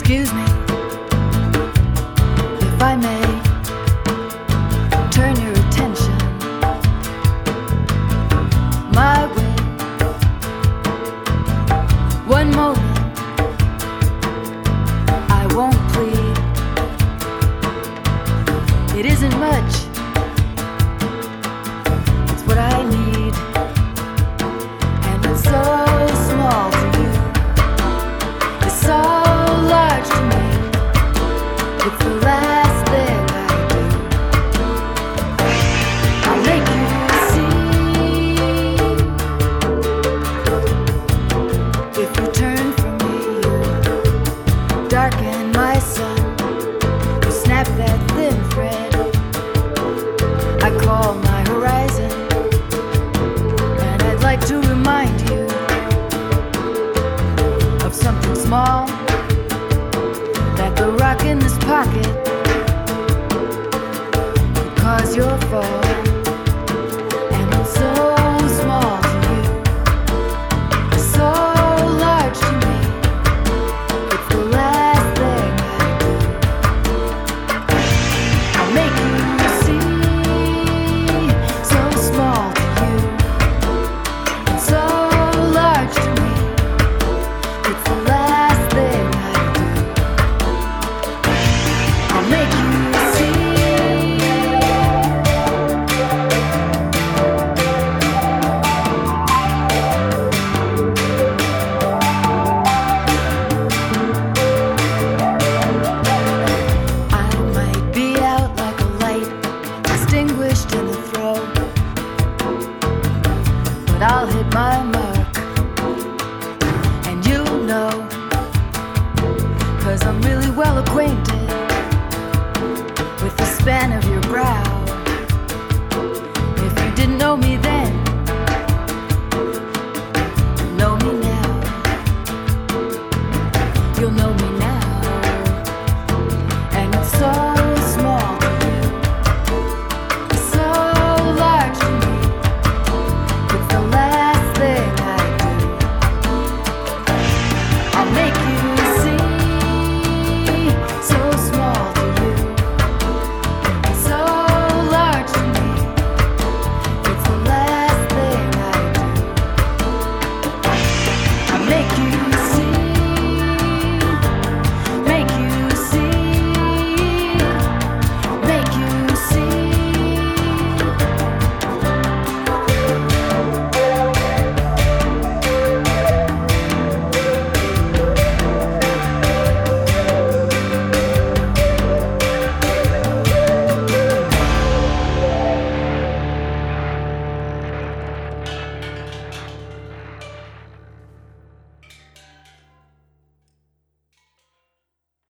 Excuse me, if I may turn your attention my way. One moment, I won't plead. It isn't much, it's what I need, and it's so small to you. It's so large to me. It's the last thing I do. I'll make you see. If you turn from me, you darken my sun. You snap that thin thread I call my horizon, and I'd like to remind you of something small, that the rock in this pocket could cause your fall, and it's so small to you, so large to me. It's the last thing I do. I'll make you see. So small to you, and so large to me. It's the last thing I do. I'll make you see. I might be out like a light, extinguished in the throw, but I'll hit my mark, and you'll know, 'cause I'm really well acquainted with the span of your brow. If you didn't know me then, you know me now. You'll know me